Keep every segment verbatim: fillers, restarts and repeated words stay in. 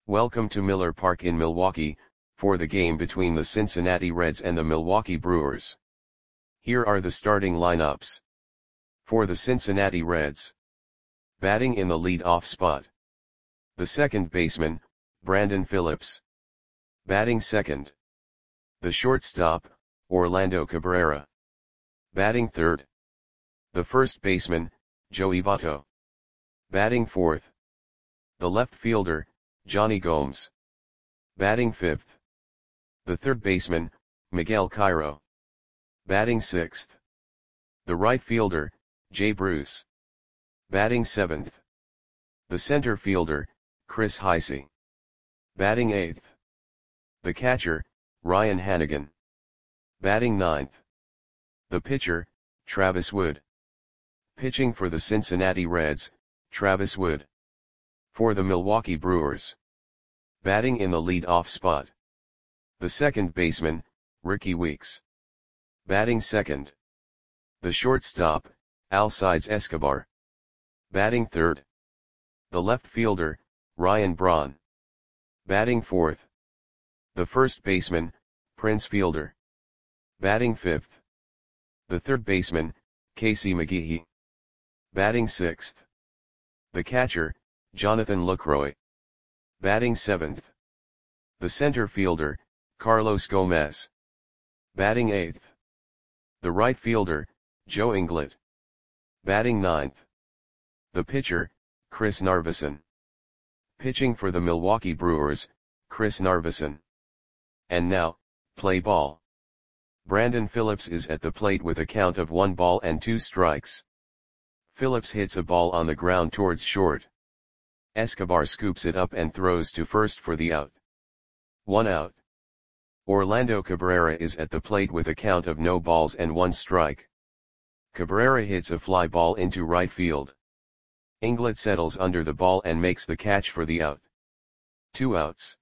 Welcome to Miller Park in Milwaukee, for the game between the Cincinnati Reds and the Milwaukee Brewers. Here are the starting lineups. For the Cincinnati Reds. Batting in the lead-off spot. The second baseman, Brandon Phillips. Batting second. The shortstop, Orlando Cabrera. Batting third. The first baseman, Joey Votto. Batting fourth. The left fielder, Jonny Gomes. Batting fifth. The third baseman, Miguel Cairo. Batting sixth. The right fielder, Jay Bruce. Batting seventh. The center fielder, Chris Heisey. Batting eighth. The catcher, Ryan Hanigan. Batting ninth. The pitcher, Travis Wood. Pitching for the Cincinnati Reds, Travis Wood. For the Milwaukee Brewers. Batting in the lead-off spot. The second baseman, Rickie Weeks. Batting second. The shortstop, Alcides Escobar. Batting third. The left fielder, Ryan Braun. Batting fourth. The first baseman, Prince Fielder. Batting fifth. The third baseman, Casey McGehee. Batting sixth. The catcher, Jonathan Lucroy. Batting seventh. The center fielder, Carlos Gomez. Batting eighth. The right fielder, Joe Inglet. Batting ninth. The pitcher, Chris Narveson. Pitching for the Milwaukee Brewers, Chris Narveson. And now, play ball. Brandon Phillips is at the plate with a count of one ball and two strikes. Phillips hits a ball on the ground towards short. Escobar scoops it up and throws to first for the out. One out. Orlando Cabrera is at the plate with a count of no balls and one strike. Cabrera hits a fly ball into right field. Inglet settles under the ball and makes the catch for the out. Two outs.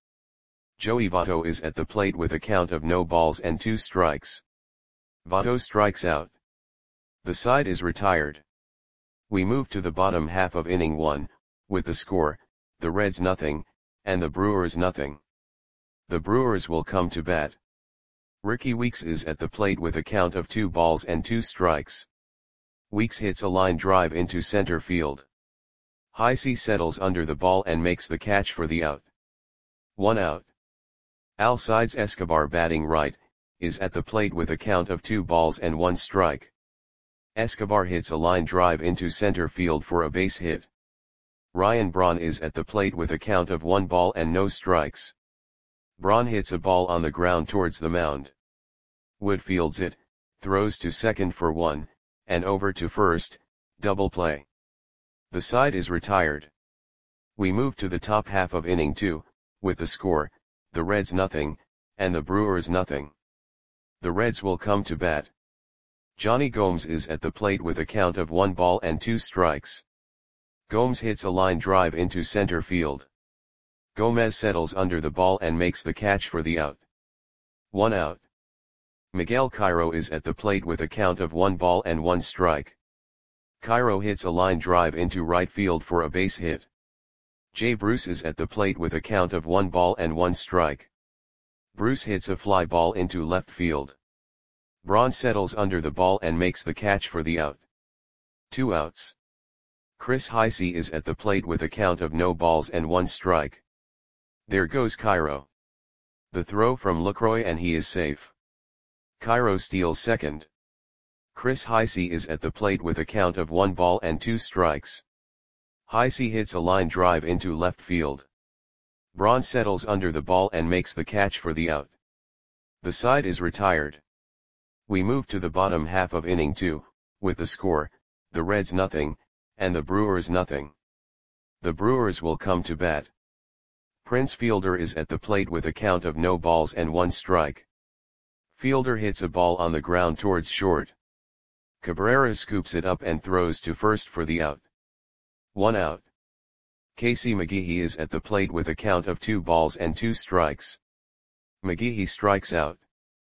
Joey Votto is at the plate with a count of no balls and two strikes. Votto strikes out. The side is retired. We move to the bottom half of inning one, with the score, the Reds nothing, and the Brewers nothing. The Brewers will come to bat. Rickie Weeks is at the plate with a count of two balls and two strikes. Weeks hits a line drive into center field. Heisey settles under the ball and makes the catch for the out. One out. Alcides Escobar, batting right, is at the plate with a count of two balls and one strike. Escobar hits a line drive into center field for a base hit. Ryan Braun is at the plate with a count of one ball and no strikes. Braun hits a ball on the ground towards the mound. Wood fields it, throws to second for one, and over to first, double play. The side is retired. We move to the top half of inning two, with the score, the Reds nothing, and the Brewers nothing. The Reds will come to bat. Jonny Gomes is at the plate with a count of one ball and two strikes. Gomes hits a line drive into center field. Gomez settles under the ball and makes the catch for the out. One out. Miguel Cairo is at the plate with a count of one ball and one strike. Cairo hits a line drive into right field for a base hit. Jay Bruce is at the plate with a count of one ball and one strike. Bruce hits a fly ball into left field. Braun settles under the ball and makes the catch for the out. Two outs. Chris Heisey is at the plate with a count of no balls and one strike. There goes Cairo. The throw from Lucroy and he is safe. Cairo steals second. Chris Heisey is at the plate with a count of one ball and two strikes. Heisey hits a line drive into left field. Braun settles under the ball and makes the catch for the out. The side is retired. We move to the bottom half of inning two, with the score, the Reds nothing, and the Brewers nothing. The Brewers will come to bat. Prince Fielder is at the plate with a count of no balls and one strike. Fielder hits a ball on the ground towards short. Cabrera scoops it up and throws to first for the out. One out. Casey McGehee is at the plate with a count of two balls and two strikes. McGehee strikes out.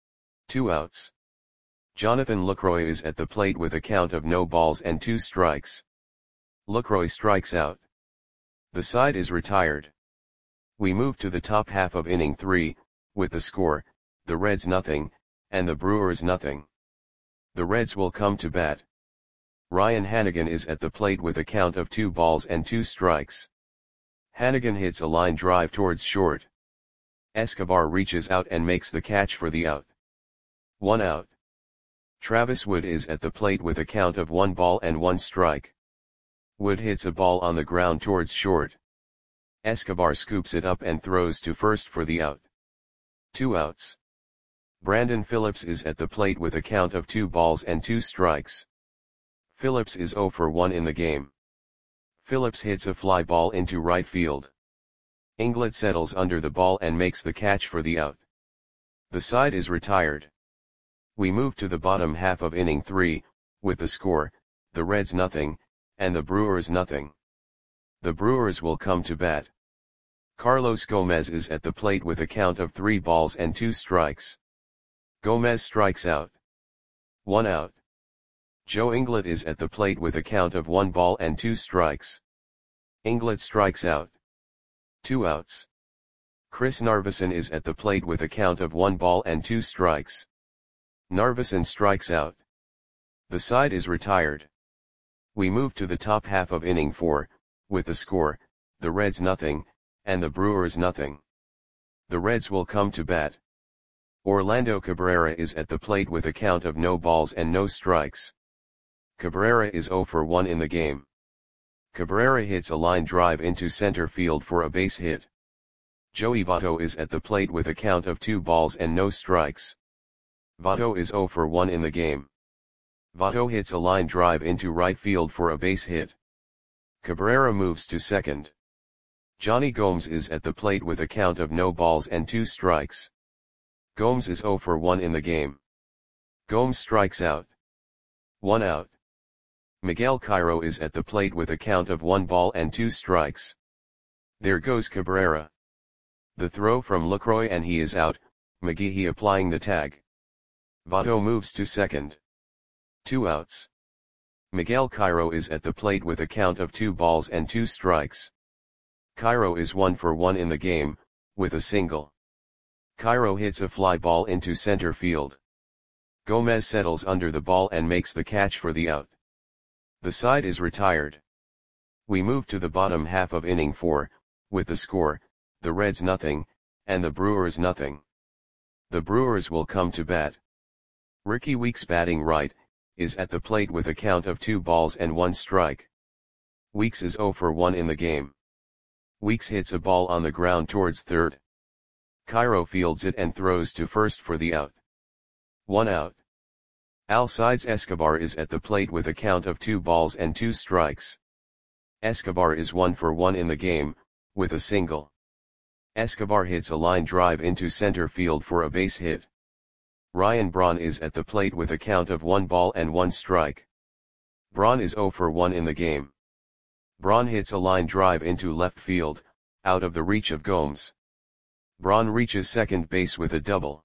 Two outs. Jonathan Lucroy is at the plate with a count of no balls and two strikes. Lucroy strikes out. The side is retired. We move to the top half of inning three, with the score, the Reds nothing, and the Brewers nothing. The Reds will come to bat. Ryan Hanigan is at the plate with a count of two balls and two strikes. Hanigan hits a line drive towards short. Escobar reaches out and makes the catch for the out. One out. Travis Wood is at the plate with a count of one ball and one strike. Wood hits a ball on the ground towards short. Escobar scoops it up and throws to first for the out. Two outs. Brandon Phillips is at the plate with a count of two balls and two strikes. Phillips is oh for one in the game. Phillips hits a fly ball into right field. Inglett settles under the ball and makes the catch for the out. The side is retired. We move to the bottom half of inning three, with the score, the Reds nothing, and the Brewers nothing. The Brewers will come to bat. Carlos Gomez is at the plate with a count of three balls and two strikes. Gomez strikes out. One out. Joe Inglett is at the plate with a count of one ball and two strikes. Inglett strikes out. Two outs. Chris Narveson is at the plate with a count of one ball and two strikes. Narveson strikes out. The side is retired. We move to the top half of inning four, with the score, the Reds nothing, and the Brewers nothing. The Reds will come to bat. Orlando Cabrera is at the plate with a count of no balls and no strikes. Cabrera is oh for one in the game. Cabrera hits a line drive into center field for a base hit. Joey Votto is at the plate with a count of two balls and no strikes. Votto is oh for one in the game. Votto hits a line drive into right field for a base hit. Cabrera moves to second. Johnny Gomes is at the plate with a count of no balls and two strikes. Gomes is oh for one in the game. Gomes strikes out. One out. Miguel Cairo is at the plate with a count of one ball and two strikes. There goes Cabrera. The throw from Lucroy and he is out, McGehee applying the tag. Votto moves to second. Two outs. Miguel Cairo is at the plate with a count of two balls and two strikes. Cairo is one for one in the game, with a single. Cairo hits a fly ball into center field. Gomez settles under the ball and makes the catch for the out. The side is retired. We move to the bottom half of inning four, with the score, the Reds nothing, and the Brewers nothing. The Brewers will come to bat. Ricky Weeks batting right, is at the plate with a count of two balls and one strike. Weeks is oh for one in the game. Weeks hits a ball on the ground towards third. Cairo fields it and throws to first for the out. One out. Alcides Escobar is at the plate with a count of two balls and two strikes. Escobar is one for one in the game, with a single. Escobar hits a line drive into center field for a base hit. Ryan Braun is at the plate with a count of one ball and one strike. Braun is oh for one in the game. Braun hits a line drive into left field, out of the reach of Gomes. Braun reaches second base with a double.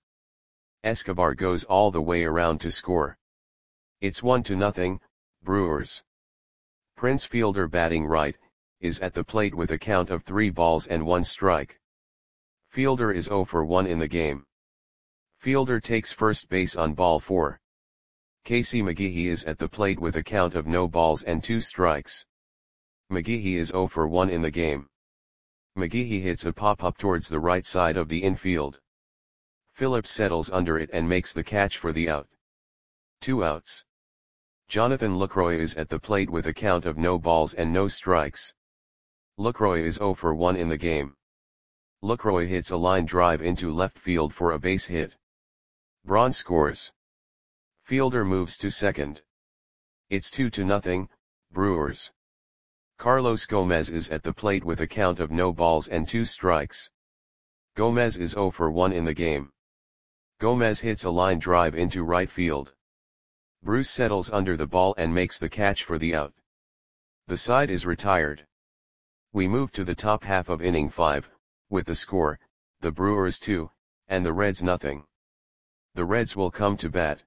Escobar goes all the way around to score. It's one to nothing, Brewers. Prince Fielder batting right, is at the plate with a count of three balls and one strike. Fielder is oh for one in the game. Fielder takes first base on ball four. Casey McGehee is at the plate with a count of no balls and two strikes. McGehee is oh for one in the game. McGehee hits a pop-up towards the right side of the infield. Phillips settles under it and makes the catch for the out. Two outs. Jonathan Lucroy is at the plate with a count of no balls and no strikes. Lucroy is oh for one in the game. Lucroy hits a line drive into left field for a base hit. Braun scores. Fielder moves to second. It's two to nothing, Brewers. Carlos Gomez is at the plate with a count of no balls and two strikes. Gomez is oh for one in the game. Gomez hits a line drive into right field. Bruce settles under the ball and makes the catch for the out. The side is retired. We move to the top half of inning five, with the score, the Brewers two, and the Reds nothing. The Reds will come to bat.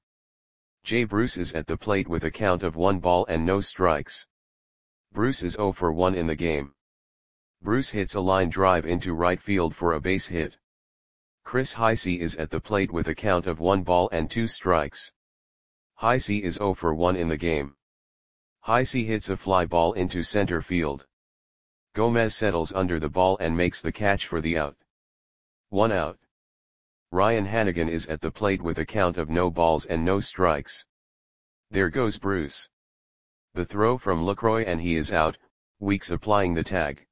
Jay Bruce is at the plate with a count of one ball and no strikes. Bruce is oh for one in the game. Bruce hits a line drive into right field for a base hit. Chris Heisey is at the plate with a count of one ball and two strikes. Heisey is zero for one in the game. Heisey hits a fly ball into center field. Gomez settles under the ball and makes the catch for the out. One out. Ryan Hanigan is at the plate with a count of no balls and no strikes. There goes Bruce. The throw from Lucroy and he is out, Weeks applying the tag.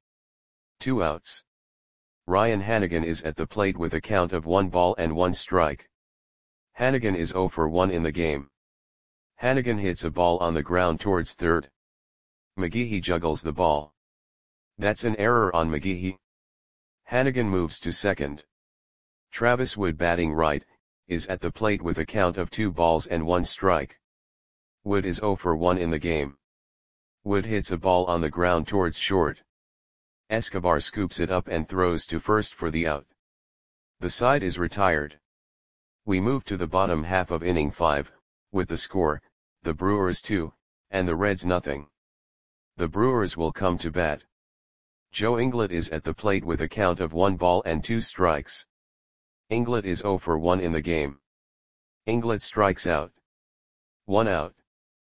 Two outs. Ryan Hanigan is at the plate with a count of one ball and one strike. Hanigan is zero for one in the game. Hanigan hits a ball on the ground towards third. McGehee juggles the ball. That's an error on McGehee. Hanigan moves to second. Travis Wood, batting right, is at the plate with a count of two balls and one strike. Wood is zero for one in the game. Wood hits a ball on the ground towards short. Escobar scoops it up and throws to first for the out. The side is retired. We move to the bottom half of inning five, with the score, the Brewers two, and the Reds nothing. The Brewers will come to bat. Joe Inglet is at the plate with a count of one ball and two strikes. Inglet is zero for one in the game. Inglet strikes out. One out.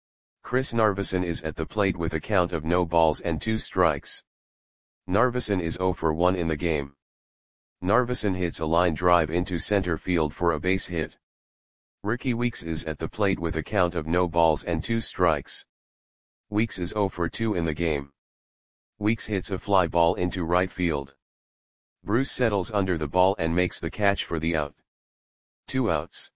Chris Narveson is at the plate with a count of no balls and two strikes. Narveson is zero for one in the game. Narveson hits a line drive into center field for a base hit. Ricky Weeks is at the plate with a count of no balls and two strikes. Weeks is zero for two in the game. Weeks hits a fly ball into right field. Bruce settles under the ball and makes the catch for the out. Two outs.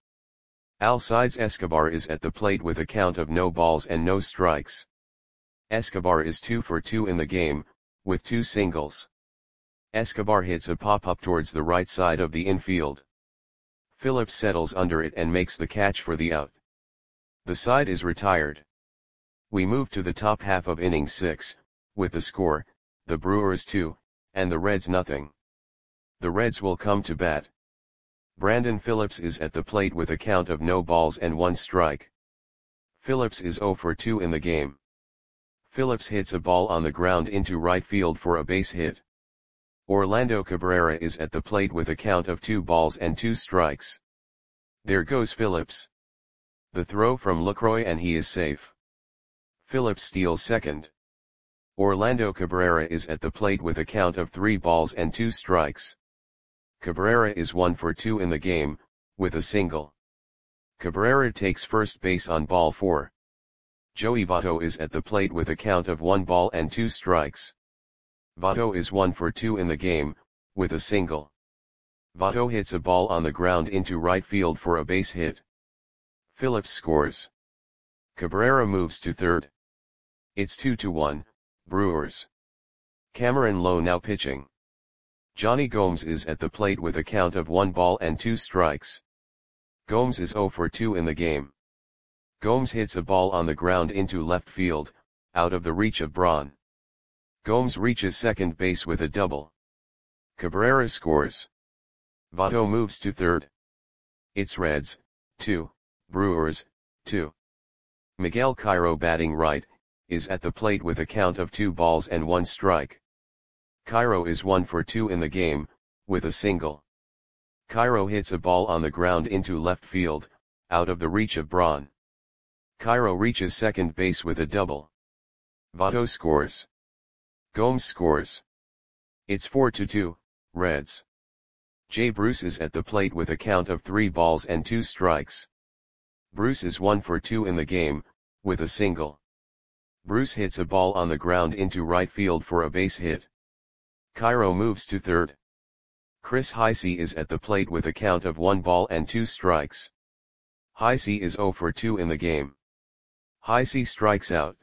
Alcides Escobar is at the plate with a count of no balls and no strikes. Escobar is two for two in the game, with two singles. Escobar hits a pop-up towards the right side of the infield. Phillips settles under it and makes the catch for the out. The side is retired. We move to the top half of inning six, with the score, the Brewers two, and the Reds nothing. The Reds will come to bat. Brandon Phillips is at the plate with a count of no balls and one strike. Phillips is zero for two in the game. Phillips hits a ball on the ground into right field for a base hit. Orlando Cabrera is at the plate with a count of two balls and two strikes. There goes Phillips. The throw from Lucroy and he is safe. Phillips steals second. Orlando Cabrera is at the plate with a count of three balls and two strikes. Cabrera is one for two in the game, with a single. Cabrera takes first base on ball four. Joey Votto is at the plate with a count of one ball and two strikes. Votto is one for two in the game, with a single. Votto hits a ball on the ground into right field for a base hit. Phillips scores. Cabrera moves to third. It's two to one, Brewers. Cameron Lowe now pitching. Johnny Gomes is at the plate with a count of one ball and two strikes. Gomes is zero for two in the game. Gomes hits a ball on the ground into left field, out of the reach of Braun. Gomes reaches second base with a double. Cabrera scores. Votto moves to third. It's Reds, two, Brewers, two. Miguel Cairo, batting right, is at the plate with a count of two balls and one strike. Cairo is one for two in the game, with a single. Cairo hits a ball on the ground into left field, out of the reach of Braun. Cairo reaches second base with a double. Votto scores. Gomes scores. It's four to two, Reds. Jay Bruce is at the plate with a count of three balls and two strikes. Bruce is one for two in the game, with a single. Bruce hits a ball on the ground into right field for a base hit. Cairo moves to third. Chris Heisey is at the plate with a count of one ball and two strikes. Heisey is zero for two in the game. Heisey strikes out.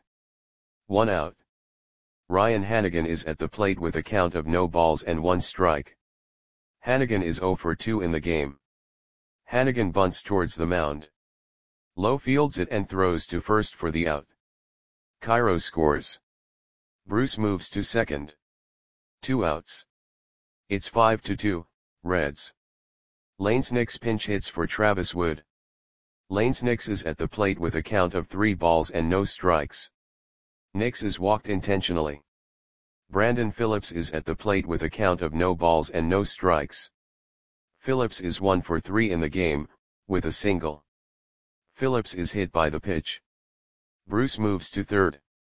One out. Ryan Hanigan is at the plate with a count of no balls and one strike. Hanigan is zero for two in the game. Hanigan bunts towards the mound. Lowe fields it and throws to first for the out. Cairo scores. Bruce moves to second. Two outs. It's five to two, Reds. Lanes Nix pinch hits for Travis Wood. Lanes Nix is at the plate with a count of three balls and no strikes. Nix is walked intentionally. Brandon Phillips is at the plate with a count of no balls and no strikes. Phillips is one for three in the game, with a single. Phillips is hit by the pitch. Bruce moves to third.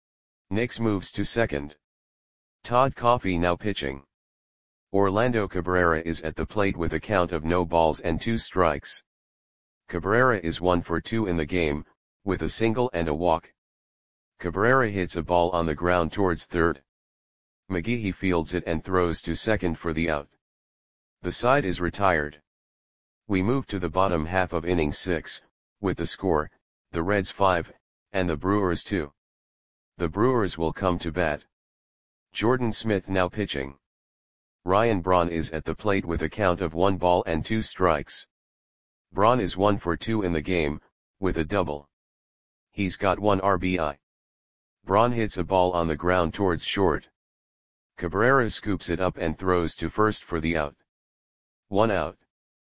Nix moves to second. Todd Coffey now pitching. Orlando Cabrera is at the plate with a count of no balls and two strikes. Cabrera is one for two in the game, with a single and a walk. Cabrera hits a ball on the ground towards third. McGehee fields it and throws to second for the out. The side is retired. We move to the bottom half of inning six, with the score, the Reds five, and the Brewers two. The Brewers will come to bat. Jordan Smith now pitching. Ryan Braun is at the plate with a count of one ball and two strikes. Braun is one for two in the game, with a double. He's got one R B I. Braun hits a ball on the ground towards short. Cabrera scoops it up and throws to first for the out. One out.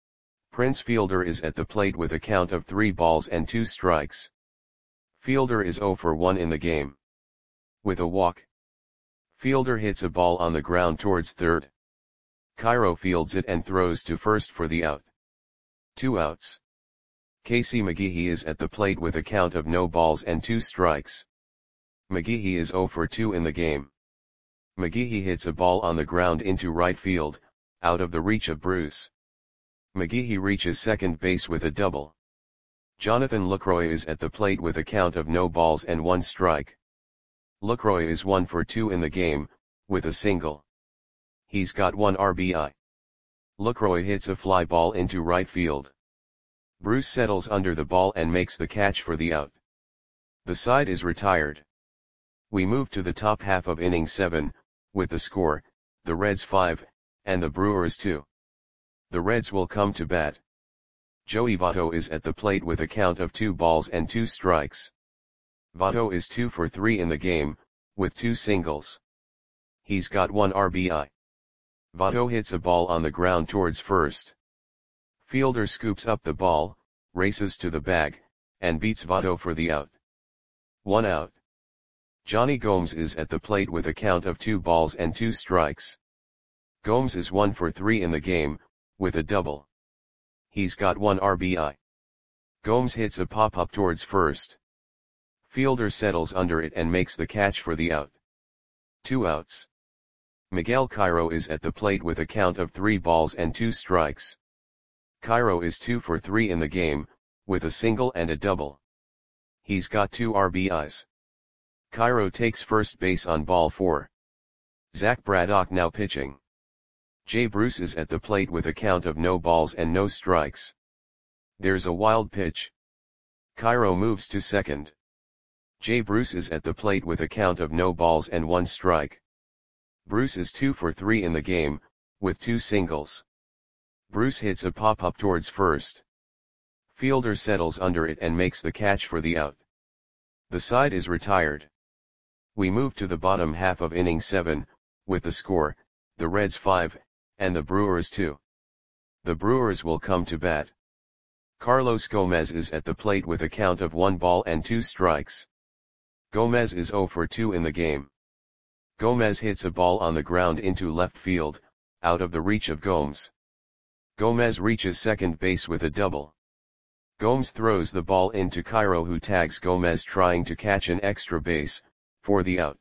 Prince Fielder is at the plate with a count of three balls and two strikes. Fielder is zero for one in the game. With a walk. Fielder hits a ball on the ground towards third. Cairo fields it and throws to first for the out. Two outs. Casey McGehee is at the plate with a count of no balls and two strikes. McGehee is zero for two in the game. McGehee hits a ball on the ground into right field, out of the reach of Bruce. McGehee reaches second base with a double. Jonathan Lucroy is at the plate with a count of no balls and one strike. Lucroy is one for two in the game, with a single. He's got one R B I. Lucroy hits a fly ball into right field. Bruce settles under the ball and makes the catch for the out. The side is retired. We move to the top half of inning seven, with the score, the Reds five, and the Brewers two. The Reds will come to bat. Joey Votto is at the plate with a count of two balls and two strikes. Votto is two for three in the game, with two singles. He's got one R B I. Votto hits a ball on the ground towards first. Fielder scoops up the ball, races to the bag, and beats Votto for the out. One out. Johnny Gomes is at the plate with a count of two balls and two strikes. Gomes is one for three in the game, with a double. He's got one R B I. Gomes hits a pop-up towards first. Fielder settles under it and makes the catch for the out. Two outs. Miguel Cairo is at the plate with a count of three balls and two strikes. Cairo is two for three in the game, with a single and a double. He's got two R B Is. Cairo takes first base on ball four. Zach Braddock now pitching. Jay Bruce is at the plate with a count of no balls and no strikes. There's a wild pitch. Cairo moves to second. Jay Bruce is at the plate with a count of no balls and one strike. Bruce is two for three in the game, with two singles. Bruce hits a pop-up towards first. Fielder settles under it and makes the catch for the out. The side is retired. We move to the bottom half of inning seven, with the score, the Reds five, and the Brewers two. The Brewers will come to bat. Carlos Gomez is at the plate with a count of one ball and two strikes. Gomez is zero for two in the game. Gomez hits a ball on the ground into left field, out of the reach of Gomes. Gomez reaches second base with a double. Gomes throws the ball into Cairo, who tags Gomez trying to catch an extra base, for the out.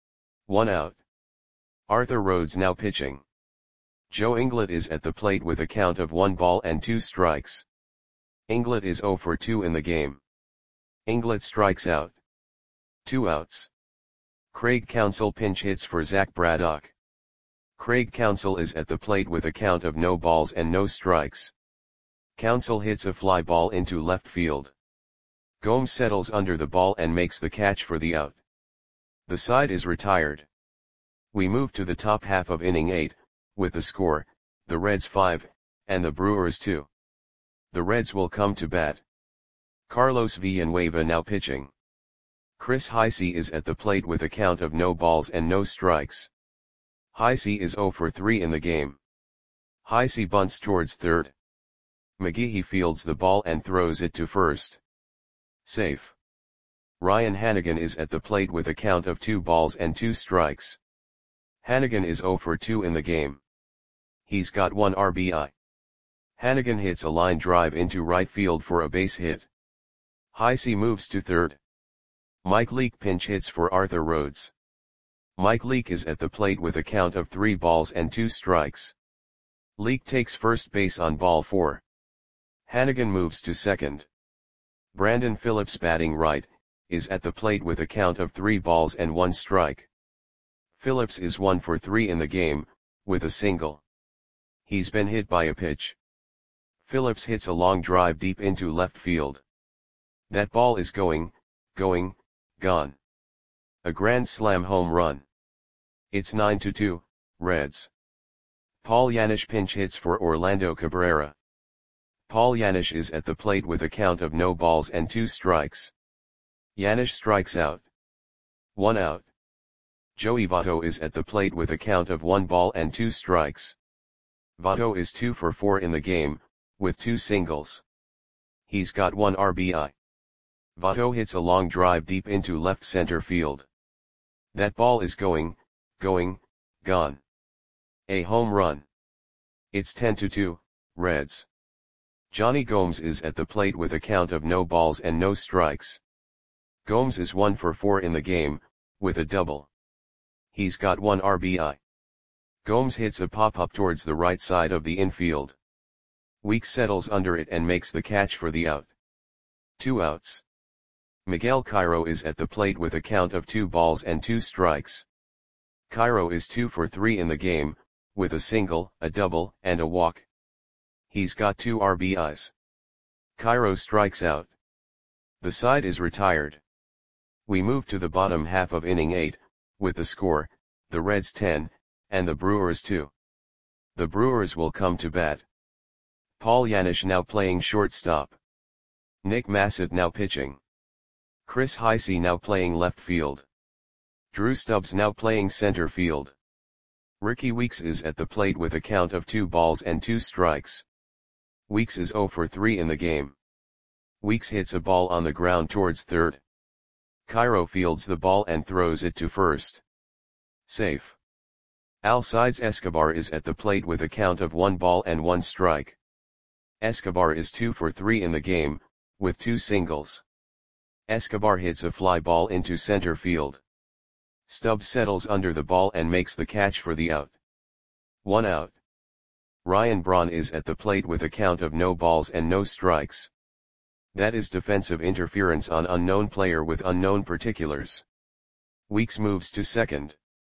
One out. Arthur Rhodes now pitching. Joe Inglet is at the plate with a count of one ball and two strikes. Inglet is zero for two in the game. Inglet strikes out. Two outs. Craig Counsell pinch hits for Zach Braddock. Craig Counsell is at the plate with a count of no balls and no strikes. Counsell hits a fly ball into left field. Gomes settles under the ball and makes the catch for the out. The side is retired. We move to the top half of inning eight, with the score, the Reds five, and the Brewers two. The Reds will come to bat. Carlos Villanueva now pitching. Chris Heisey is at the plate with a count of no balls and no strikes. Heisey is zero for three in the game. Heisey bunts towards third. McGehee fields the ball and throws it to first. Safe. Ryan Hannigan is at the plate with a count of two balls and two strikes. Hannigan is zero for two in the game. He's got one R B I. Hannigan hits a line drive into right field for a base hit. Heisey moves to third. Mike Leake pinch hits for Arthur Rhodes. Mike Leake is at the plate with a count of three balls and two strikes. Leake takes first base on ball four. Hannigan moves to second. Brandon Phillips, batting right, is at the plate with a count of three balls and one strike. Phillips is one for three in the game, with a single. He's been hit by a pitch. Phillips hits a long drive deep into left field. That ball is going, going, gone. A grand slam home run. It's nine to two, Reds. Paul Janisch pinch hits for Orlando Cabrera. Paul Janisch is at the plate with a count of no balls and two strikes. Janisch strikes out. One out. Joey Votto is at the plate with a count of one ball and two strikes. Votto is two for four in the game, with two singles. He's got one R B I. Votto hits a long drive deep into left center field. That ball is going, going, gone. A home run. It's ten to two, Reds. Johnny Gomes is at the plate with a count of no balls and no strikes. Gomes is one for four in the game, with a double. He's got one R B I. Gomes hits a pop-up towards the right side of the infield. Weeks settles under it and makes the catch for the out. Two outs. Miguel Cairo is at the plate with a count of two balls and two strikes. Cairo is two for three in the game, with a single, a double, and a walk. He's got two R B Is. Cairo strikes out. The side is retired. We move to the bottom half of inning eight, with the score, the Reds ten, and the Brewers two. The Brewers will come to bat. Paul Janisch now playing shortstop. Nick Massett now pitching. Chris Heisey now playing left field. Drew Stubbs now playing center field. Ricky Weeks is at the plate with a count of two balls and two strikes. Weeks is zero for three in the game. Weeks hits a ball on the ground towards third. Cairo fields the ball and throws it to first. Safe. Alcides Escobar is at the plate with a count of one ball and one strike. Escobar is two for three in the game, with two singles. Escobar hits a fly ball into center field. Stubbs settles under the ball and makes the catch for the out. One out. Ryan Braun is at the plate with a count of no balls and no strikes. That is defensive interference on unknown player with unknown particulars. Weeks moves to second.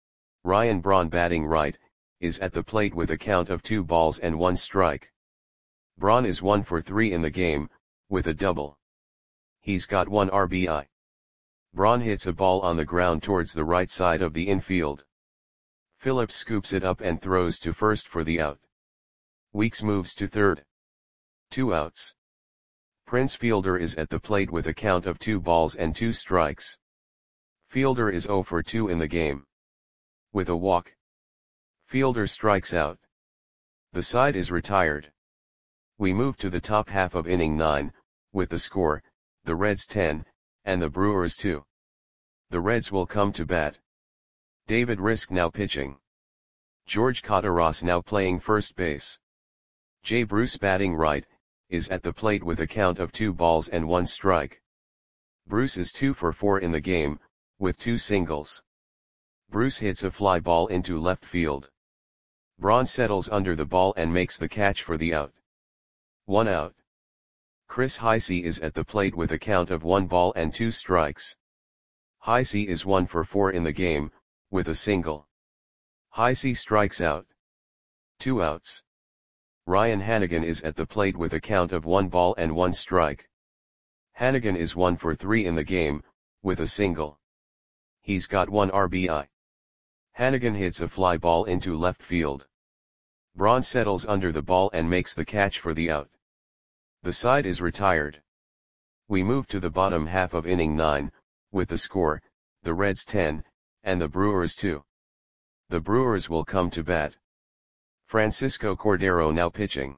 Ryan Braun, batting right, is at the plate with a count of two balls and one strike. Braun is one for three in the game, with a double. He's got one R B I. Braun hits a ball on the ground towards the right side of the infield. Phillips scoops it up and throws to first for the out. Weeks moves to third. Two outs. Prince Fielder is at the plate with a count of two balls and two strikes. Fielder is zero for two in the game. With a walk. Fielder strikes out. The side is retired. We move to the top half of inning nine, with the score, the Reds ten, and the Brewers two. The Reds will come to bat. David Risk now pitching. George Cotaras now playing first base. Jay Bruce, batting right, is at the plate with a count of two balls and one strike. Bruce is two for four in the game, with two singles. Bruce hits a fly ball into left field. Braun settles under the ball and makes the catch for the out. One out. Chris Heisey is at the plate with a count of one ball and two strikes. Heisey is one for four in the game, with a single. Heisey strikes out. Two outs. Ryan Hannigan is at the plate with a count of one ball and one strike. Hannigan is one for three in the game, with a single. He's got one R B I. Hannigan hits a fly ball into left field. Braun settles under the ball and makes the catch for the out. The side is retired. We move to the bottom half of inning nine, with the score, the Reds ten, and the Brewers two. The Brewers will come to bat. Francisco Cordero now pitching.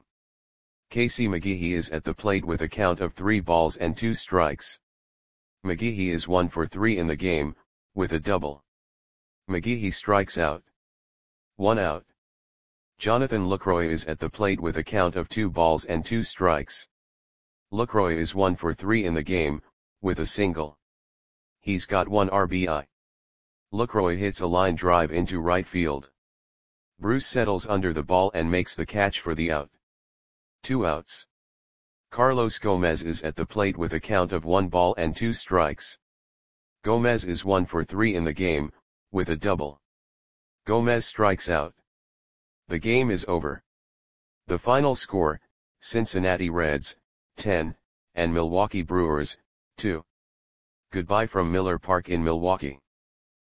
Casey McGehee is at the plate with a count of three balls and two strikes. McGehee is one for three in the game, with a double. McGehee strikes out. One out. Jonathan Lucroy is at the plate with a count of two balls and two strikes. Lucroy is one for three in the game, with a single. He's got one R B I. Lucroy hits a line drive into right field. Bruce settles under the ball and makes the catch for the out. Two outs. Carlos Gomez is at the plate with a count of one ball and two strikes. Gomez is one for three in the game, with a double. Gomez strikes out. The game is over. The final score, Cincinnati Reds, ten, and Milwaukee Brewers, two. Goodbye from Miller Park in Milwaukee.